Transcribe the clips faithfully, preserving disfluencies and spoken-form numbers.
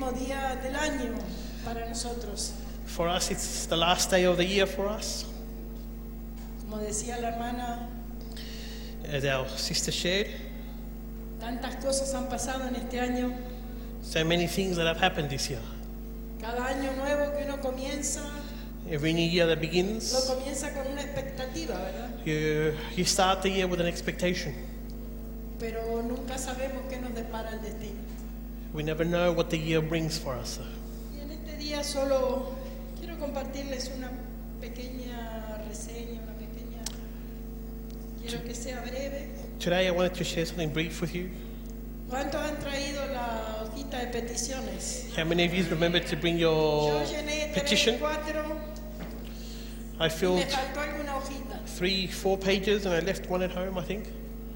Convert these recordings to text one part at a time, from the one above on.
último día del año para nosotros. For us, it's the last day of the year for us. Como decía la hermana, As our sister shared, tantas cosas han pasado en este año. so many things that have happened this year. Cada año nuevo que uno comienza, Every new year that lo begins, comienza con una expectativa, ¿verdad? you, you start the year with an expectation. Pero nunca sabemos qué nos depara el destino. We never know what the year brings for us. Y en este día solo quiero compartirles una pequeña reseña, una pequeña... Quiero que sea breve. Today I wanted to share something brief with you. ¿Cuántos han traído la hojita de peticiones? How many of you remember to bring your Yo llené tres, petition? cuatro, I y filled me faltó alguna hojita. three, four pages and I left one at home, I think.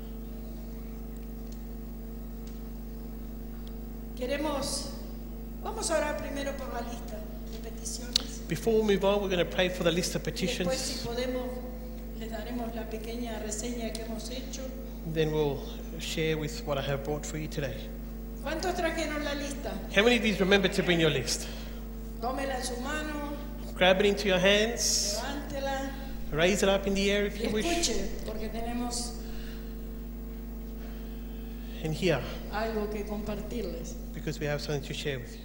Queremos, vamos a orar primero por la lista de peticiones. Before we move on, we're going to pray for the list of Y después, si petitions. podemos, les daremos la pequeña reseña que hemos hecho. Then we'll share with what I have brought for you today. ¿Cuántos trajeron la lista? How many of you remember to bring your list? Tómela en su mano, Grab it into your hands, levántela raise it up in the air if y you wish, escuche, porque tenemos and hear, algo que compartirles. because we have something to share with you.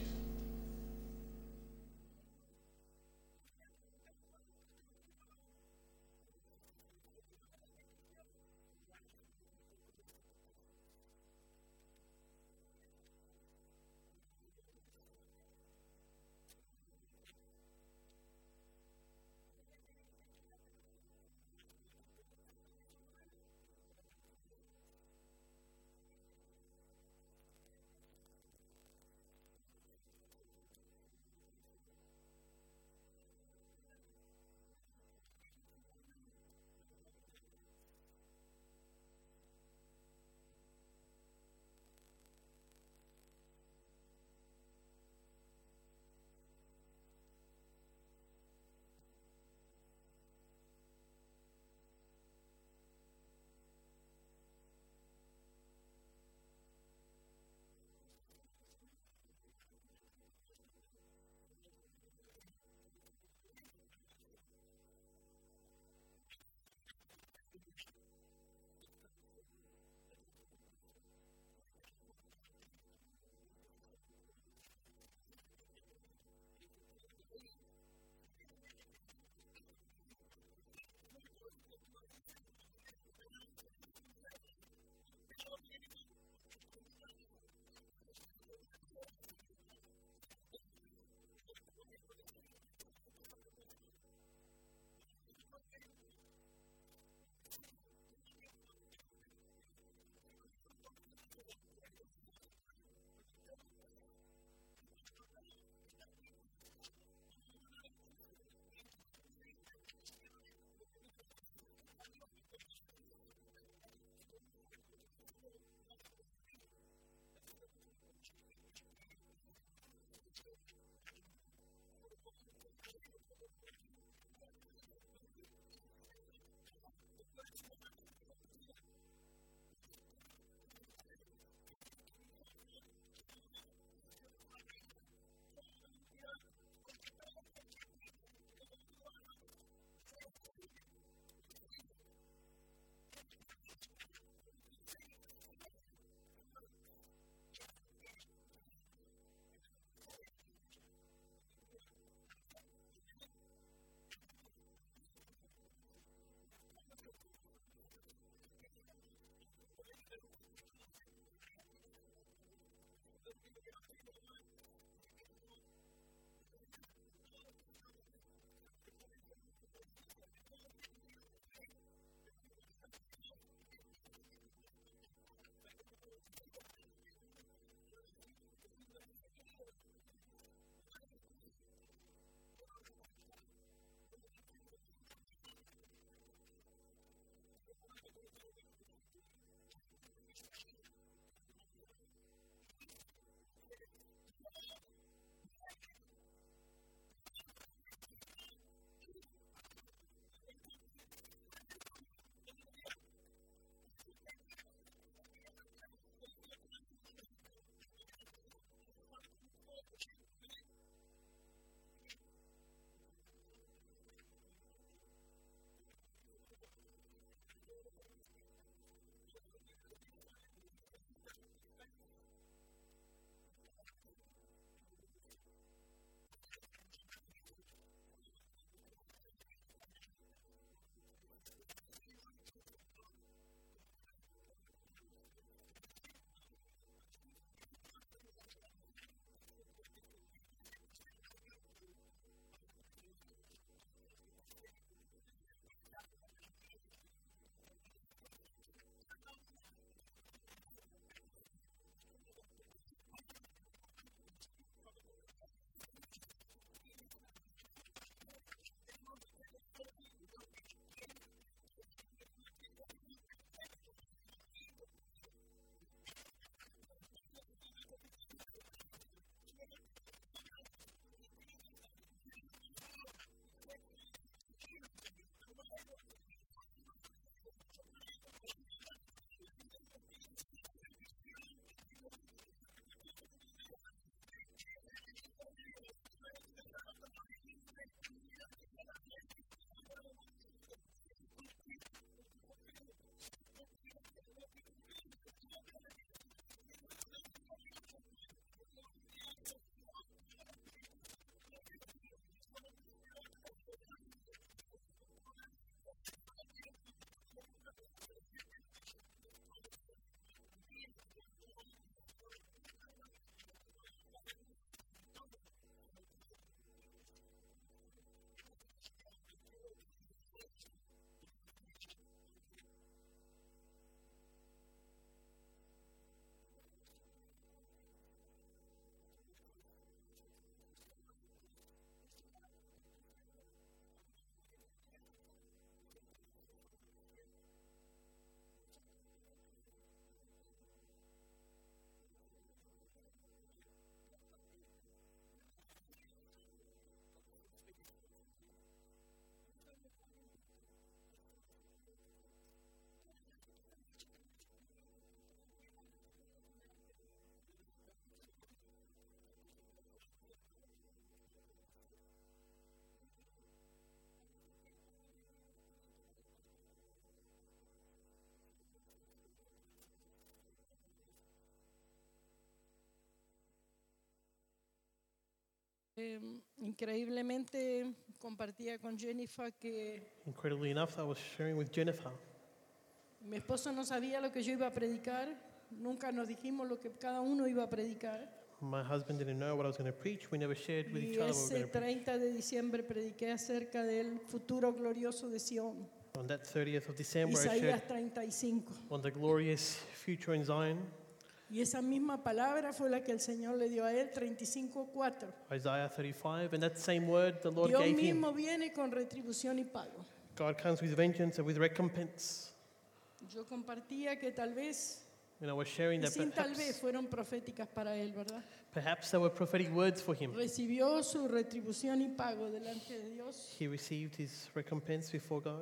Eh, increíblemente compartía con Jennifer que Incredibly enough, I was sharing with Jennifer. mi esposo no sabía lo que yo iba a predicar, nunca nos dijimos lo que cada uno iba a predicar. My husband didn't know what I was going to preach. We never shared with Y each other what we were ese going to preach. treinta de diciembre prediqué acerca del futuro glorioso de Sion, On that thirtieth of December, I shared Isaías treinta y cinco. on the glorious future in Zion, Y esa misma palabra fue la que el Señor le dio a él, treinta y cinco cuatro. Isaiah thirty-five, and that same word the Lord Dios gave him. mismo viene con retribución y pago. God comes with vengeance and with recompense. Yo compartía que tal vez, And I was sharing y that sin tal vez, perhaps, fueron proféticas para él, ¿verdad? perhaps there were prophetic words for him. Recibió su retribución y pago delante de Dios. He received his recompense before God.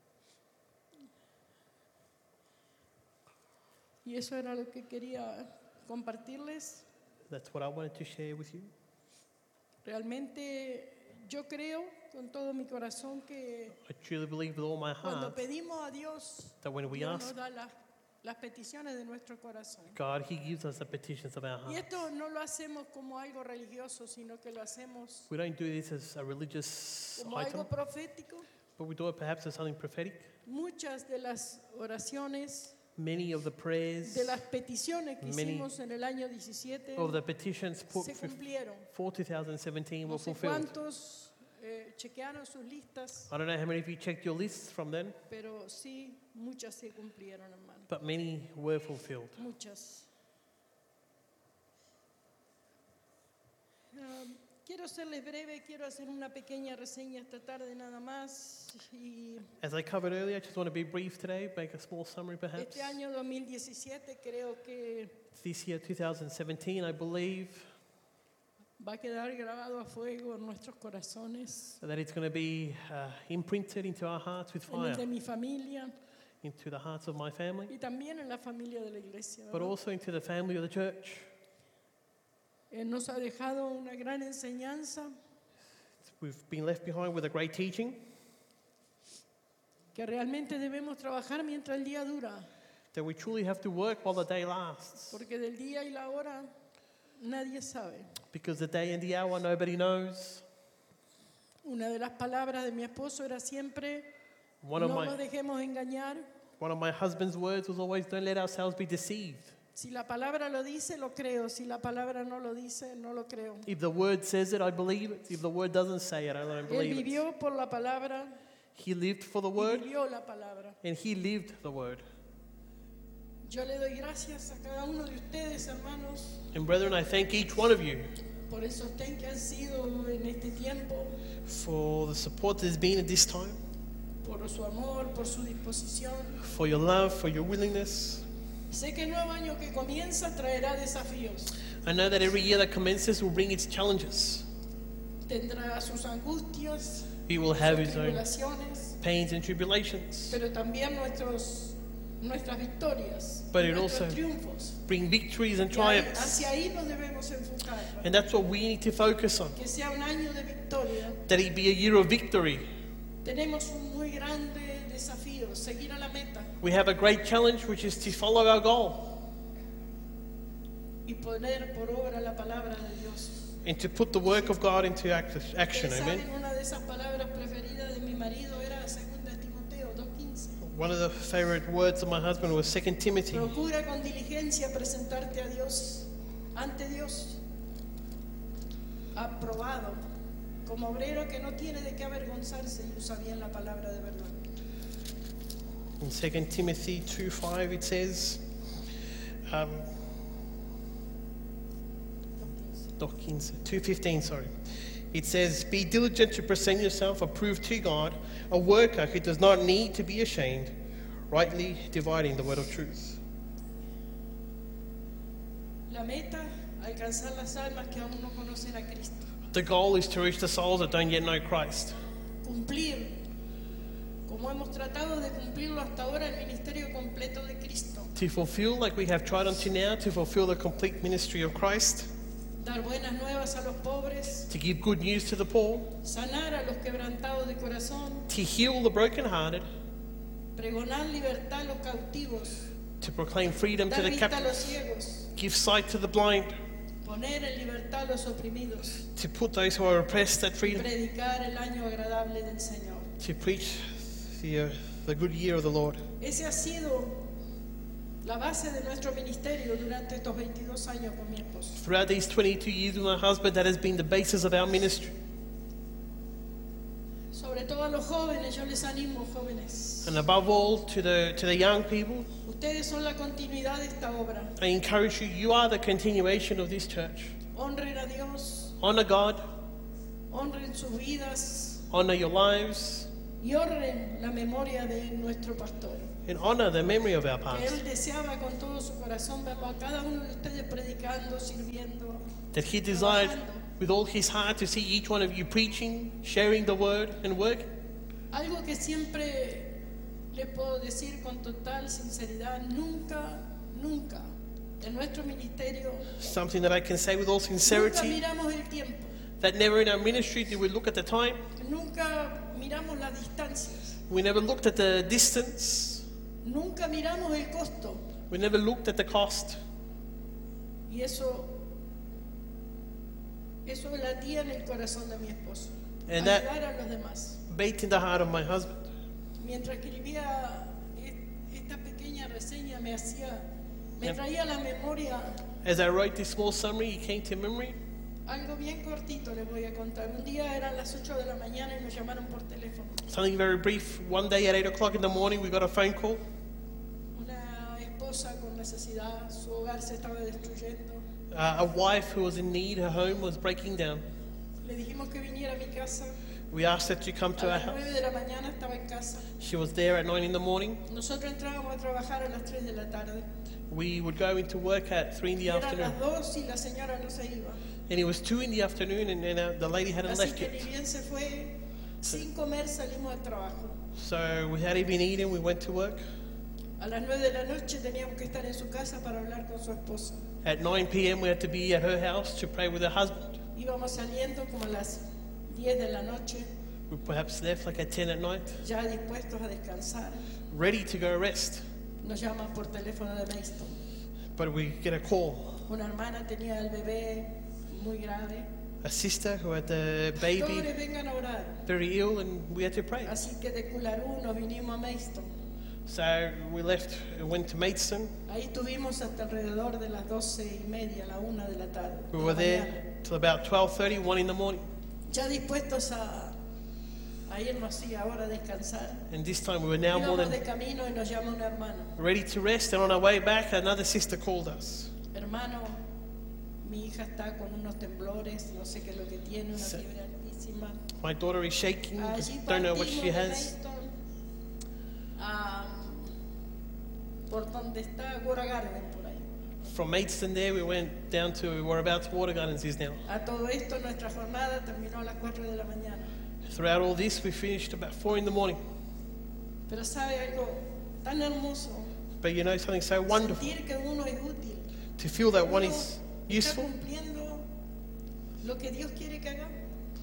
Y eso era lo que quería compartirles. That's what I wanted to share with you. Realmente yo creo con todo mi corazón que I truly believe with all my cuando heart pedimos a Dios, that when we Dios nos ask da las, las peticiones de nuestro corazón. God, He gives us the petitions of our Y heart. esto no lo hacemos como algo religioso, sino que lo hacemos We don't do this as a religious como item, algo profético. but we do it perhaps as something prophetic. Muchas de las oraciones, Many of the prayers, de las peticiones que Many hicimos en el año diecisiete of the petitions put se for cumplieron. for two thousand seventeen No were sé fulfilled. cuántos eh, chequearon sus listas, I don't know how many of you checked your lists from then, pero sí, muchas se cumplieron, hermano. but many were fulfilled. Muchas. Um, quiero serles breve, quiero hacer una pequeña reseña esta tarde nada más. Y As I covered earlier, I just want to be brief today, make a small summary perhaps. este año dos mil diecisiete creo que This year, two thousand seventeen, I believe va a quedar grabado a fuego en nuestros corazones, that it's going to be uh, imprinted into our hearts with en el de fire, mi familia into the hearts of my family, y también en la familia de la iglesia, but ¿verdad? also into the family of the church. Eh, nos ha dejado una gran enseñanza We've been left behind with a great teaching que realmente debemos trabajar mientras el día dura, that we truly have to work while the day lasts, porque del día y la hora nadie sabe. because the day and the hour nobody knows. Una de las palabras de mi esposo era siempre, One of no my nos dejemos engañar. one of my husband's words was always, "Don't let ourselves be deceived." Si la palabra lo dice, lo creo. Si la palabra no lo dice, no lo creo. If the word says it, I believe it. If the word doesn't say it, I don't Él believe it. vivió por la palabra He lived for the y word, vivió la palabra. and he lived the word. Yo le doy gracias a cada uno de ustedes, hermanos, And brethren, I thank each one of you por el sostén que han sido en este tiempo, for the support there's been at this time, por su amor, por su disposición. for your love, for your willingness. Sé que el nuevo año que comienza traerá desafíos. I know that every year that commences will bring its challenges. Tendrá sus angustias, He will have sus his own tribulaciones, pains and tribulations, pero también nuestros, nuestras victorias, But it nuestros also- triunfos. bring victories and Y ahí- triumphs. hacia ahí nos debemos enfocar, ¿verdad? And that's what we need to focus on, Que sea un año de victoria. that it be a year of victory. Tenemos un muy grande desafío, seguir a la meta We have a great challenge, which is to follow our goal y poner por obra la palabra de Dios. and to put the work of God into act- action. Ustedes Amen. saben, una de esas palabras preferidas de mi marido era segunda de Timoteo dos quince. One of the favorite words of my husband was Second Timothy. Procura con diligencia presentarte a Dios, ante Dios, aprobado, como obrero que no tiene de qué avergonzarse y usa bien la palabra de verdad. In Second Timothy two five it says, um, two fifteen, sorry. It says, "Be diligent to present yourself approved to God, a worker who does not need to be ashamed, rightly dividing the word of truth." La meta, alcanzar las almas que aún no conocen a Cristo. The goal is to reach the souls that don't yet know Christ. Cumplir, como hemos tratado de cumplirlo hasta ahora, el ministerio completo de Cristo. To fulfill, like we have tried unto now, to fulfill the complete ministry of Christ, Dar buenas nuevas a los pobres, to give good news to the poor, sanar a los quebrantados de corazón, to heal the brokenhearted, pregonar libertad a los cautivos, to proclaim freedom to dar the vista a captives, los ciegos, give sight to the blind, poner en libertad a los oprimidos to put those who are oppressed at y freedom, predicar el año agradable del Señor. to preach the, uh, the good year of the Lord. Ese ha sido la base de nuestro ministerio durante estos veintidós años con mi esposo. Throughout these twenty-two years with my husband, that has been the basis of our ministry. Sobre todo a los jóvenes, yo les animo, jóvenes. And above all, to the, to the young people, Ustedes son la continuidad de esta obra. I encourage you, you are the continuation of this church. Honren a Dios, Honor God, honren sus vidas honor your lives, y honren la memoria de nuestro pastor. and honor the memory of our Que past. él deseaba con todo su corazón verlo a cada uno de ustedes predicando, sirviendo, That he desired trabajando. with all his heart to see each one of you preaching, sharing the word, and working. Algo que siempre les puedo decir con total sinceridad, nunca, nunca en nuestro ministerio, Something that I can say with all nunca sincerity, miramos el tiempo, that never in our ministry did we look at the time. nunca miramos las distancias, We never looked at the distance. nunca miramos el costo. We never looked at the cost. Y eso, eso latía en el corazón de mi esposo. And that- Ayudar a los demás. Beat in the heart of my husband. Mientras escribía e- esta pequeña reseña me hacía, me traía a la memoria As I wrote this small summary, it came to memory. algo bien cortito, les voy a contar. Un día eran las ocho de la mañana y me llamaron por teléfono. Something very brief. One day at eight o'clock in the morning, we got a phone call. Una esposa con necesidad, su hogar se estaba destruyendo. Uh, a wife who was in need, her home was breaking down. Le dijimos que viniera a mi casa. We asked her to come A to our las nueve house. de la mañana estaba en casa. She was there at nine in the morning. Nosotros entrábamos a trabajar a las tres de la tarde. We would go into work at three in the Y eran afternoon. las dos y la señora no se iba. And it was two in the afternoon, and, and uh, the lady hadn't Así left que ni yet. bien se fue, sin comer salimos al trabajo. So we hadn't even eaten, we went to work. A las nueve de la noche teníamos que estar en su casa para hablar con su esposa. At nine p.m., we had to be at her house to pray with her husband. Íbamos saliendo como a las diez de la noche, We perhaps left like at ten at night, ya dispuestos a descansar. ready to go rest. Nos llaman por teléfono de Maidstone. But we get a call. Una hermana tenía el bebé muy grave. A sister who had the baby Pastores, vengan a orar. very ill, and we had to pray. Así que de Cularú nos vinimos a Maidstone. So we left, went to Maidstone. Ahí estuvimos hasta alrededor de las doce y media, la una de la tarde. We de were la there mañana. till about twelve thirty, one in the morning. Ya dispuestos a, a irnos y ahora a descansar. And this time we were now more Íbamos de than camino y nos llama un hermano. ready to rest. And on our way back, another sister called us. Hermano, mi hija está con unos temblores, no sé qué es lo que tiene, una Sí. fiebre altísima. My daughter is shaking, Allí don't know what partimos she de has. Maidstone a- por donde está Gora Garden, por ahí. From Maidstone there, we went down to whereabouts Water Gardens is now. A todo esto nuestra jornada terminó a las cuatro de la mañana. Throughout all this, we finished about four in the morning. Pero sabe algo tan hermoso, But you know something so wonderful, sentir que uno es útil, to feel that one uno is está useful, cumpliendo lo que Dios quiere que hagamos.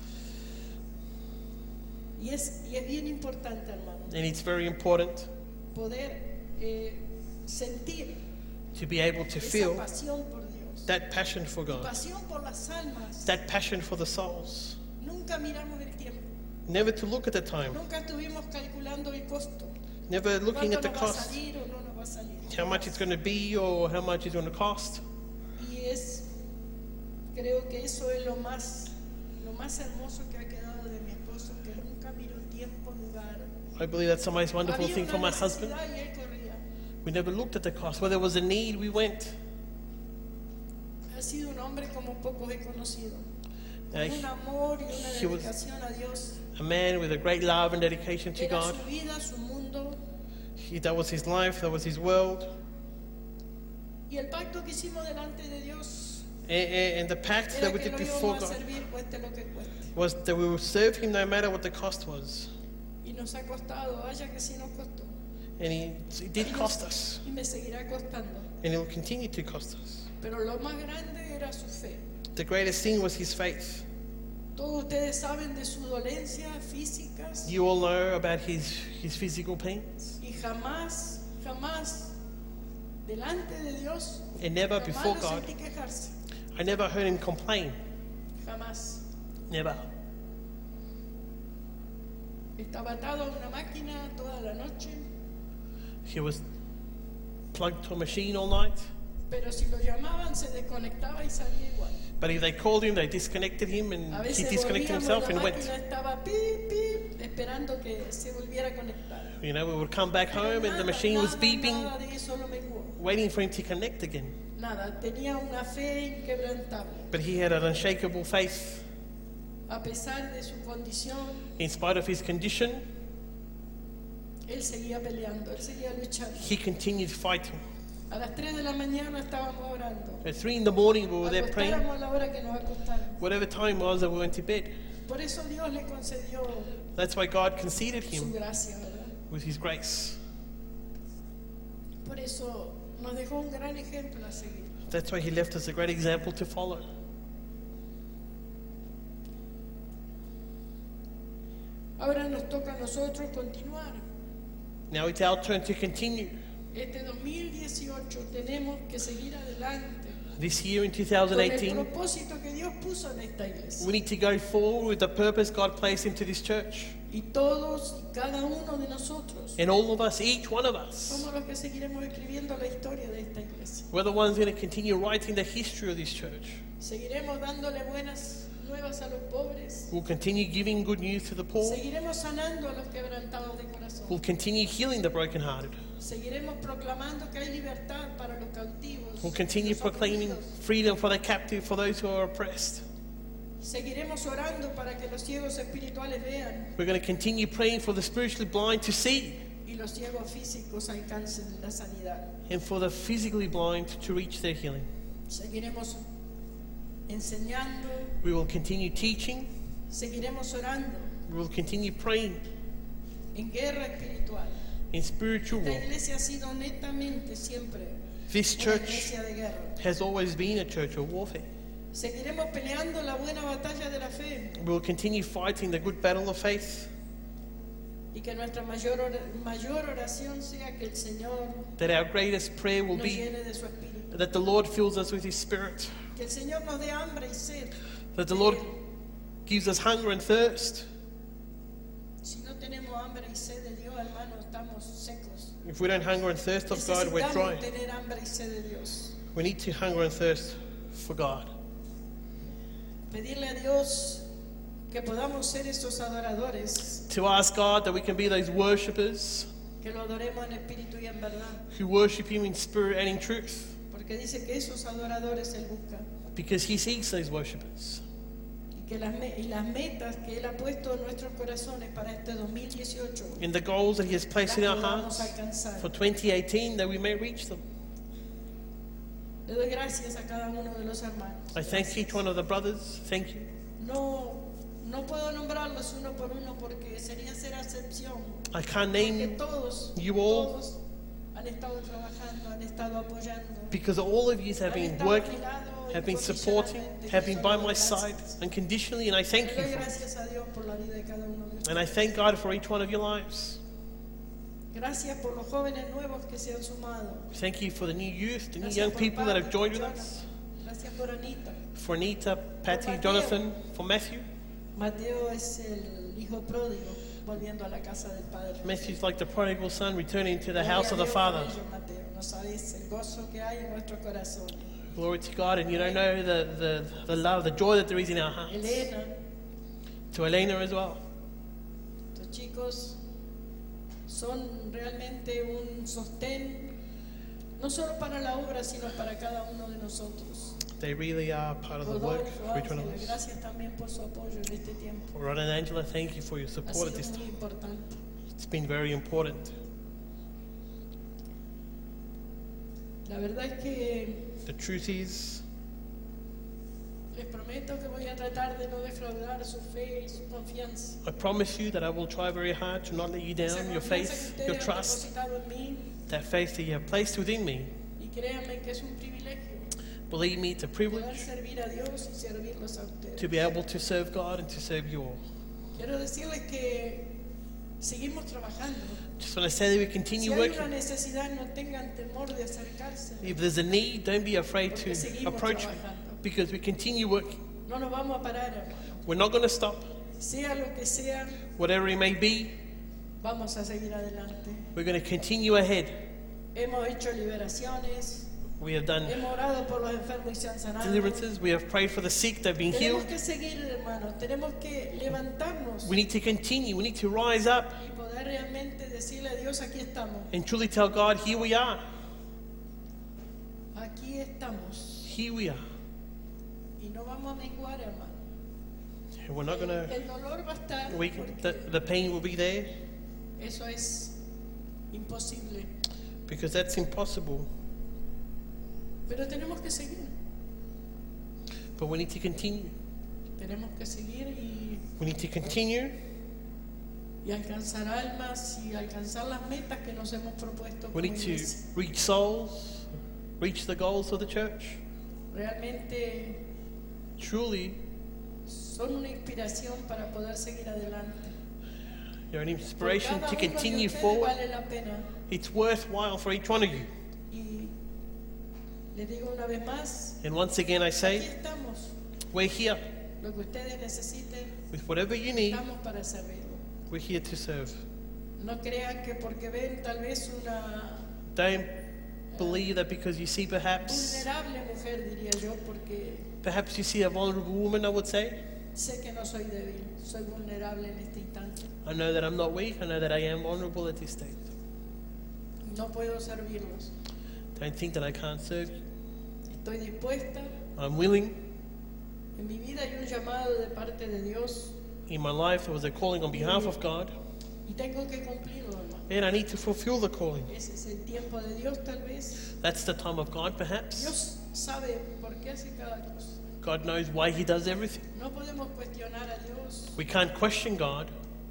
Y es, y es bien importante, hermano, and it's very important poder eh, sentir to be able to esa feel pasión por Dios, that passion for God, pasión por las almas. that passion for the souls. Nunca miramos el tiempo, Never to look at the time, nunca estuvimos calculando el costo, never looking cuánto at the nos va a cost, salir o no nos va a salir. how much it's going to be or how much it's going to cost. Y es, creo que eso es lo más, lo más hermoso que ha quedado de mi esposo, que nunca miró tiempo, lugar. I believe that's the most wonderful Había thing for una my husband. necesidad y él corría. We never looked at the cost. Where there was a need, we went. Ha sido un hombre como pocos he conocido, Uh, con un amor y una he was- dedicación a Dios. A man with a great love and dedication to Era God. su vida, su mundo. He, that was his life, that was his world. Y el pacto que hicimos delante de Dios And, and and the pact era that we que did lo before íbamos a God servir cueste lo que cueste. was that we would serve him no matter what the cost was. Y nos ha costado, vaya que sí nos costó. And he, it did Y nos- cost us. Y me seguirá costando. And it will continue to cost us. Pero lo más grande era su fe. The greatest thing was his faith. Todos ustedes saben de sus dolencias físicas You all know about his, his physical pains. y jamás, jamás delante de Dios, And never jamás before lo God, sentí quejarse. I never heard him complain. jamás. Never. Estaba atado a una máquina toda la noche, He was plugged to a machine all night. pero si lo llamaban se desconectaba y salía igual. But if they called him, they disconnected him and A he veces disconnected volvíamos, himself la and went. máquina estaba pip, pip, esperando que se volviera a conectar. You know, we would come back Pero home and the nada, machine was nada, beeping, nada de eso lo menguó. waiting for him to connect again. Nada, tenía una fe inquebrantable. But he had an unshakable faith. A pesar de su condición, In spite of his condition, él seguía peleando, él seguía luchando. he continued fighting. A las tres de la mañana estábamos orando. At three in the morning, we were there praying. Acostáramos a la hora que nos acostáramos. Whatever time was that we went to bed. Por eso Dios le concedió That's why God conceded su him gracia, ¿verdad? with his grace. Por eso nos dejó un gran ejemplo a seguir. That's why he left us a great example to follow. Ahora nos toca a nosotros continuar. Now it's our turn to continue. Este dos mil dieciocho tenemos que seguir adelante This year in con el twenty eighteen, propósito que Dios puso en esta iglesia. we need to go forward with the purpose God placed into this church. Y todos y cada uno de nosotros And all of us, each one of us, somos los que seguiremos escribiendo la historia de esta iglesia. we're the ones going to continue writing the history of this church. Seguiremos dándole buenas nuevas a los pobres. We'll continue giving good news to the poor. Seguiremos sanando a los quebrantados de corazón. We'll continue healing the brokenhearted. Seguiremos proclamando que hay libertad para los cautivos. We'll continue los proclaiming oprimidos. freedom for the captive, for those who are oppressed. Seguiremos orando para que los ciegos espirituales vean We're going to continue praying for the spiritually blind to see y los ciegos físicos alcancen la sanidad. and for the physically blind to reach their healing. Seguiremos enseñando, We will continue teaching. seguiremos orando We will continue praying en guerra espiritual. in spiritual Esta war. iglesia ha sido netamente siempre This una church iglesia de guerra. has always been a church of warfare. Seguiremos peleando la buena batalla de la fe We will continue fighting the good battle of faith. y que nuestra mayor, ora- mayor oración sea que el Señor That our greatest prayer will nos be llene de su espíritu. that the Lord fills us with His Spirit. Que el Señor nos dé hambre y sed. That the Lord gives us hunger and thirst. Si no tenemos hambre y sed de Dios, hermano, estamos secos. If we don't hunger and thirst of God, we're dry. Necesitamos tener hambre y sed de Dios. We need to hunger and thirst for God. Pedirle a Dios que podamos ser esos adoradores, To ask God that we can be those worshippers que lo adoremos en espíritu y en verdad. who worship Him in spirit and in truth. Porque dice que esos adoradores Él busca. Because He seeks those worshippers. Y que las, me- y las metas que Él ha puesto en nuestros corazones para este dos mil dieciocho And the goals that He has placed in our las podamos hearts alcanzar. for twenty eighteen, that we may reach them. Le doy gracias a cada uno de los hermanos. I thank Gracias. each one of the brothers. Thank you. No, no puedo nombrarlos uno por uno porque sería hacer acepción. I can't Porque name todos, you all. todos han estado trabajando, han estado apoyando. because all of you have Han been estado a working, mi lado have been supporting, incondicionalmente. have Yo been solo by doy my gracias. side unconditionally, and I thank Le you doy for it. gracias a Dios por la vida de cada uno de ustedes. And I thank God for each one of your lives. Gracias por los jóvenes nuevos que se han sumado. Thank you for the new youth, the new Gracias young por people that Pablo, have joined with por us. Jonathan. Gracias por Anita. For Anita, Patty, Mateo. Jonathan, for Matthew. Mateo es el hijo pródigo volviendo a la casa del Padre. Matthew's like the prodigal son returning to the Gloria house a of the Dios Father. por ello, Mateo. No sabes el gozo que hay en nuestros corazones. Glory to God, and you don't know the, the, the love, the joy that there is in our hearts. Elena, To Elena as well. estos chicos son realmente un sostén, no solo para la obra, sino para cada uno de nosotros. They really are part of the work Rodolfo, for each one of Ángela, us. gracias también por su apoyo en este tiempo. Rod and Angela, thank you for your Ha support at this sido time. muy importante. It's been very important. La verdad es que The truth is, les prometo que voy a tratar de no defraudar su fe y su confianza. I promise you that I will try very hard to not let you Esa down, your confianza faith, que your ustedes han trust, depositado en mí, that faith that you have placed within me. y créanme que es un privilegio Believe me, it's a poder privilege servir a Dios y servirlos a ustedes. to be able to serve God and to serve you all. Quiero decirles que seguimos trabajando. Just want to say that we Si continue hay una working. necesidad, no tengan temor de acercarse, If there's a need, don't be afraid porque to seguimos approach me trabajando. Because we continue working. No nos vamos a parar, hermano. We're not going to stop. Sea lo que sea, Whatever it may be, vamos a seguir adelante. we're going to continue ahead. Hemos hecho liberaciones, We have done hemos orado por los enfermos y se han sanado. deliverances. We have prayed for the sick. They've been Tenemos healed. que seguir, hermano. Tenemos que levantarnos We need to continue. We need to rise up y poder realmente decirle a Dios, aquí estamos, and truly tell God, here we are. aquí estamos. Here we are. Y no vamos a menguar, hermano. And we're not going to, El dolor va a estar, we, the, porque the pain will be there eso es imposible. because that's impossible. Pero tenemos que seguir. But we need to continue. Tenemos que seguir y, We need to continue y alcanzar almas y alcanzar las metas que nos hemos propuesto We como need to iglesia. reach souls, reach the goals of the church. Realmente Truly, son una inspiración para poder seguir adelante. you're an Por inspiration cada to uno de continue ustedes forward. vale la pena. It's worthwhile for each one of you. Y les digo una vez más, And once again, I aquí say, estamos. we're here Lo que ustedes necesiten, with whatever you need. estamos para servirlo. We're here to serve. No crean que porque ven tal vez una Don't believe that because you see perhaps, vulnerable mujer, diría yo, porque perhaps you see a vulnerable woman, I would say. sé que no soy débil, soy vulnerable en este instante. I know that I'm not weak. I know that I am vulnerable at this stage. No puedo servirlos. Don't think that I can't serve you. Estoy dispuesta. I'm willing. En mi vida hay un llamado de parte de Dios In my life, there was a calling on behalf of God, y tengo que cumplirlo, hermano. and I need to fulfill the calling. Ese es el tiempo de Dios, tal vez. That's the time of God, perhaps. Dios sabe por qué hace cada cosa. God knows why He does everything. No podemos cuestionar a Dios. We can't question God.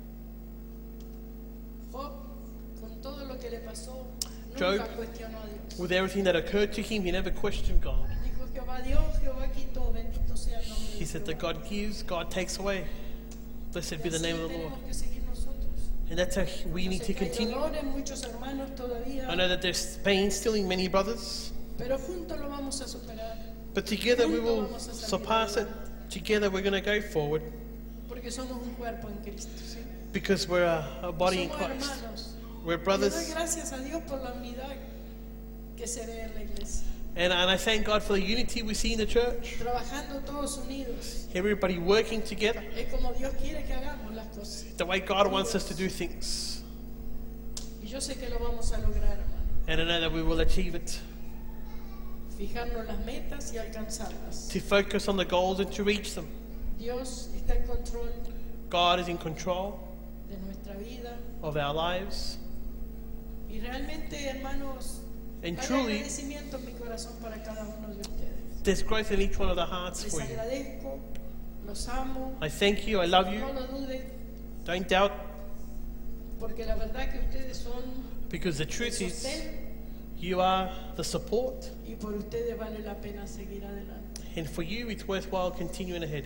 Job, con todo lo que le pasó, nunca Job. cuestionó a Dios. With everything that occurred to him, he never questioned God. Dijo, Jehová dio, Jehová quitó, bendito sea el nombre He de said that Jehová. God gives, God takes away. Blessed be the Así name of the Lord. tenemos que seguir nosotros. And that's how we Yo need sé to que hay continue. dolor en muchos hermanos todavía, I know that there's pain still in many brothers, pero juntos lo vamos a superar, but together we will surpass it. Together we're going to go forward porque somos un cuerpo en Cristo, ¿sí? because we're a, a body in Somos Christ. hermanos. We're Y le doy brothers. gracias a Dios por la unidad que se ve en la iglesia. And, and I thank God for the unity we see in the church. Trabajando todos unidos. Everybody working together Es como Dios quiere que hagamos las cosas. the way God wants us to do things. Y yo sé que lo vamos a lograr, hermano. And I know that we will achieve it. Fijarnos las metas y alcanzarlas. To focus on the goals and to reach them. Dios está en control God is in control de nuestra vida. of our lives. Y realmente, hermanos, And hay truly, agradecimiento en mi corazón para cada uno de ustedes. there's growth in each one of the hearts Les for you. agradezco, los amo, I thank you. I love you. no lo duden, Don't doubt, porque la verdad que ustedes son because the el truth is, sostén you are the support. y por ustedes vale la pena seguir adelante. And for you, it's worthwhile continuing ahead.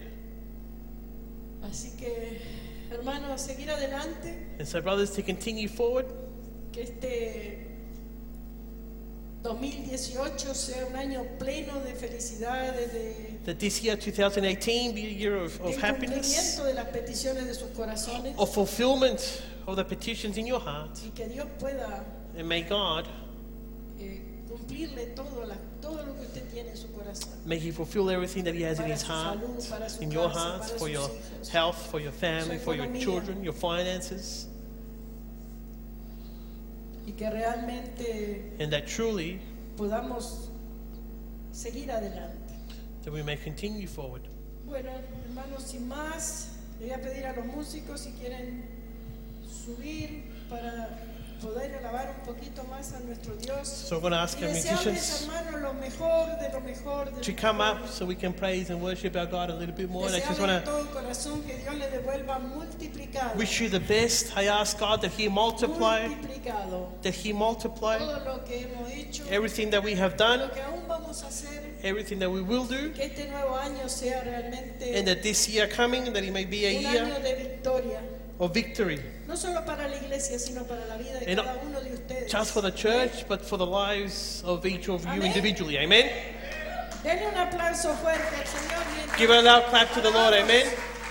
Así que, hermanos, a seguir adelante, And so, brothers, to continue forward, que este dos mil dieciocho sea un año pleno de felicidades, de, that this year, twenty eighteen, be a year of, de of happiness, cumplimiento de las peticiones de sus corazones of fulfillment of the petitions in your heart. y que Dios pueda And may God, eh, cumplirle todo, la- todo lo que usted tiene en su corazón. may He fulfill everything that He has in Para His su heart, salud, para su in your casa, hearts, para for sus your hijos. health, for your family, Su for your economía. children, your finances, Y que realmente and that truly podamos seguir adelante. that we may continue forward. Bueno, hermanos, sin más, le voy a pedir a los músicos si quieren subir para poder alabar un poquito más a nuestro Dios. So I'm going to ask Y our desearles, musicians hermanos, lo mejor de lo mejor de to lo come mejor. up so we can praise and worship our God a little bit more. And I just Desearles want de to todo corazón que Dios le devuelva multiplicado. wish you the best. I ask God that He multiply, multiplicado that He multiply todo lo que hemos hecho, everything that we have done, lo que aún vamos a hacer, everything that we will do, que este nuevo año sea realmente and that this year coming, that it may be a un year año de victoria, of victory, no solo para la iglesia, sino para la vida de And cada uno de ustedes. just for the church, but for the lives of each of you Amén. individually. Amen. Denle un aplauso fuerte al Señor. mientras- Give a loud clap to the Lord. Amen.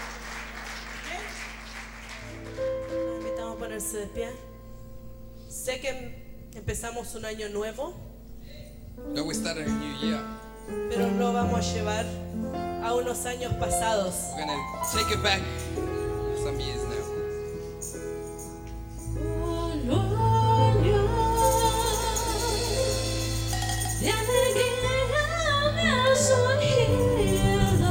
Nos invitamos a ponerse de pie. Sé que empezamos un año nuevo, No, we started a new year. pero lo vamos a llevar a unos años pasados. We're going to take it back some years now. Un año de alegría me ha surgido,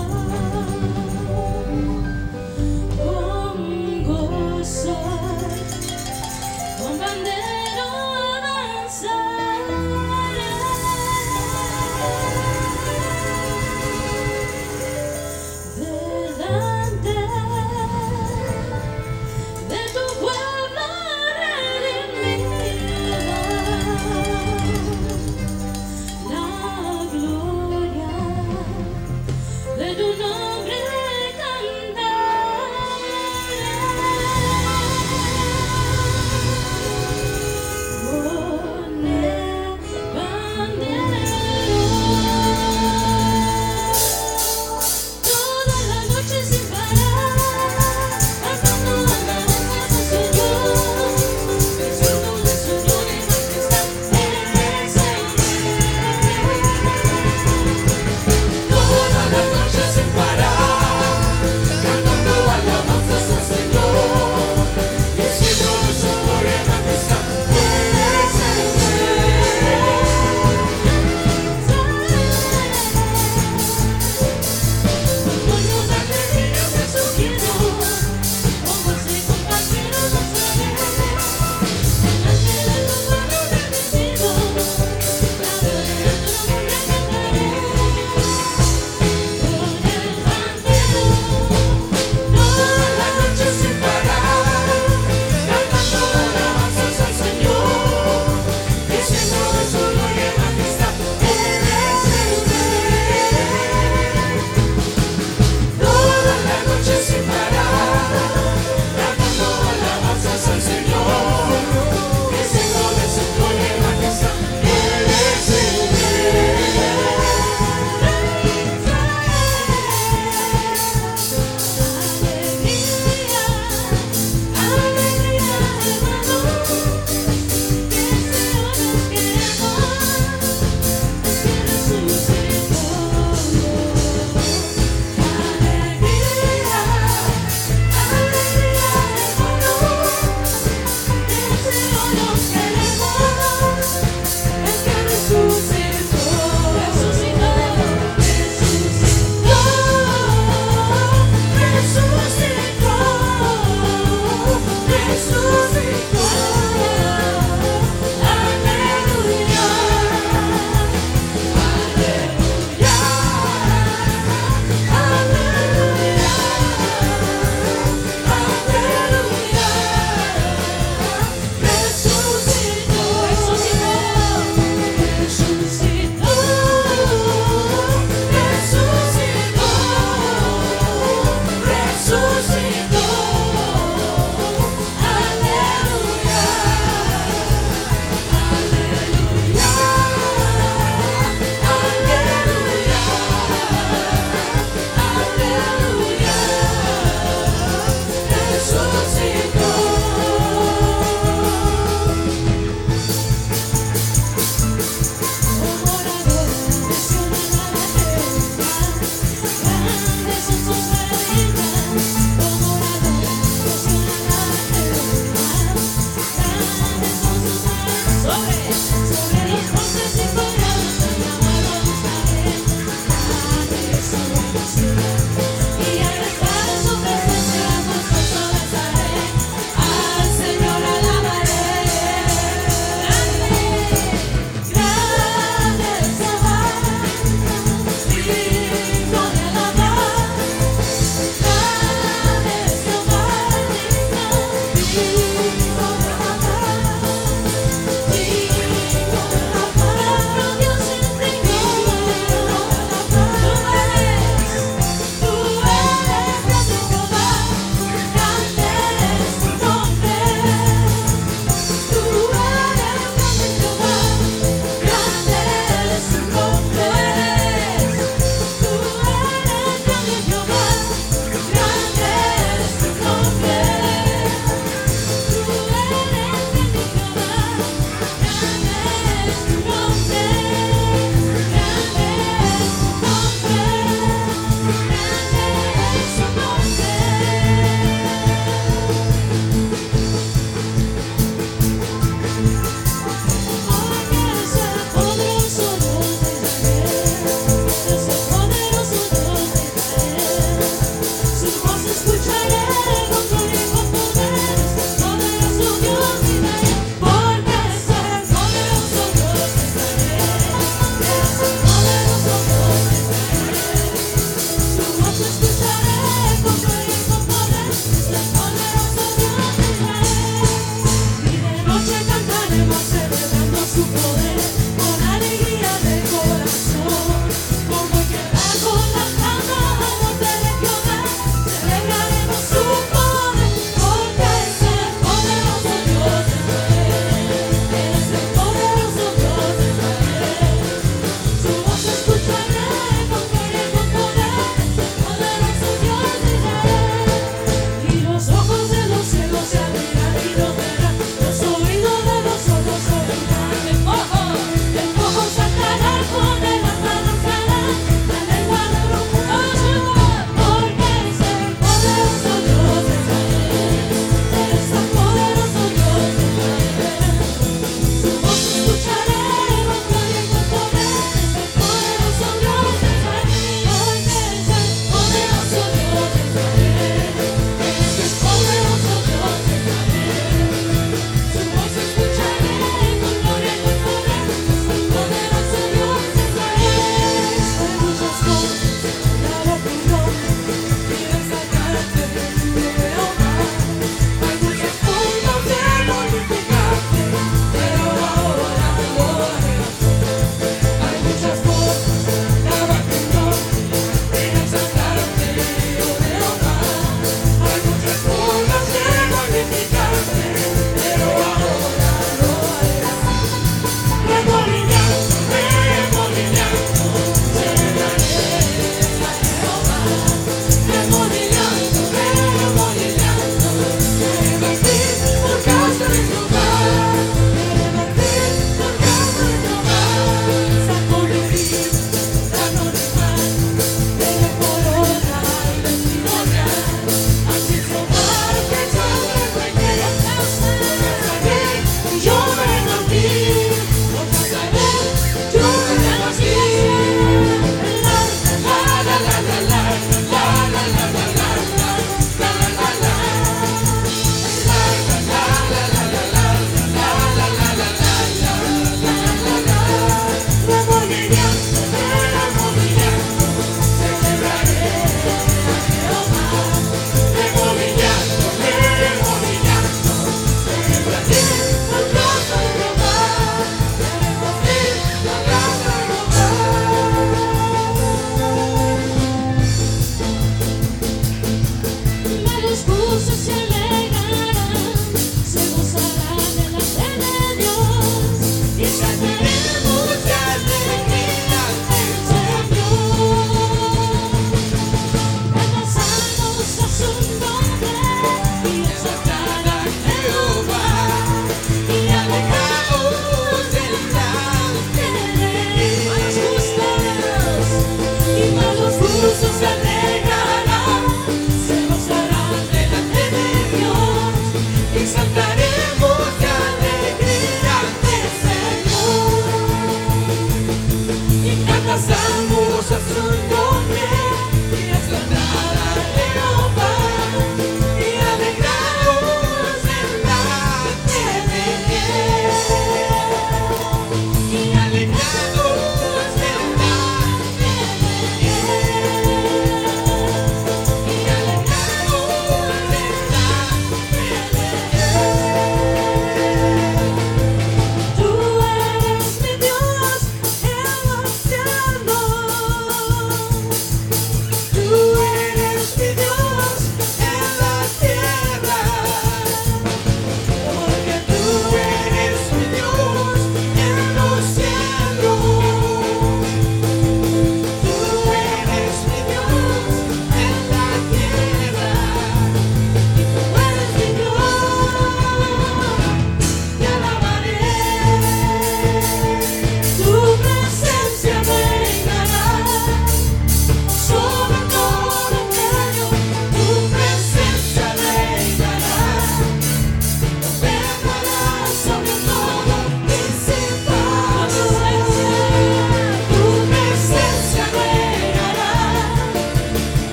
con gozo, con bandera avanzaré. Delante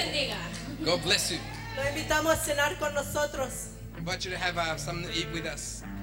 bendiga. God bless you. Lo invitamos a cenar con nosotros. I invite you to have uh, something to eat with us.